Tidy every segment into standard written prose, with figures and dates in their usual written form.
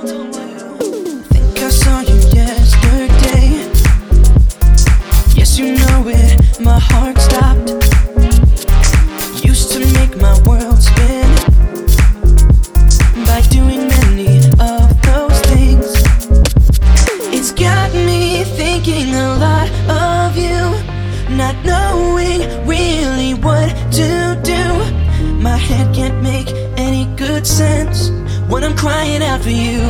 Think I saw you yesterday. Yes, you know it, my heart stopped. Used to make my world spin by doing many of those things. It's got me thinking a lot of you, not knowing really what to do. My head can't make any good sense when I'm crying out for you.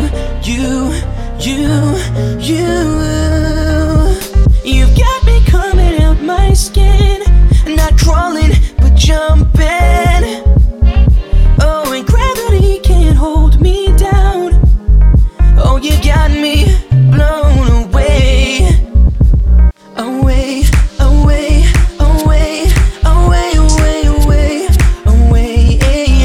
You've got me coming out my skin, not crawling but jumping. Oh, and gravity can't hold me down. Oh, you got me blown away. Away, away, away, away, away, away, away.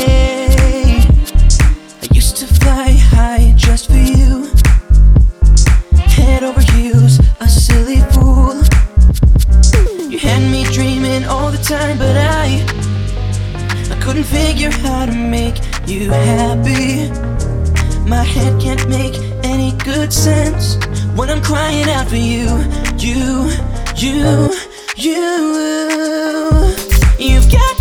I used to fly high just for you, head over heels, a silly fool. You had me dreaming all the time, but I couldn't figure how to make you happy. My head can't make any good sense when I'm crying out for you. You've got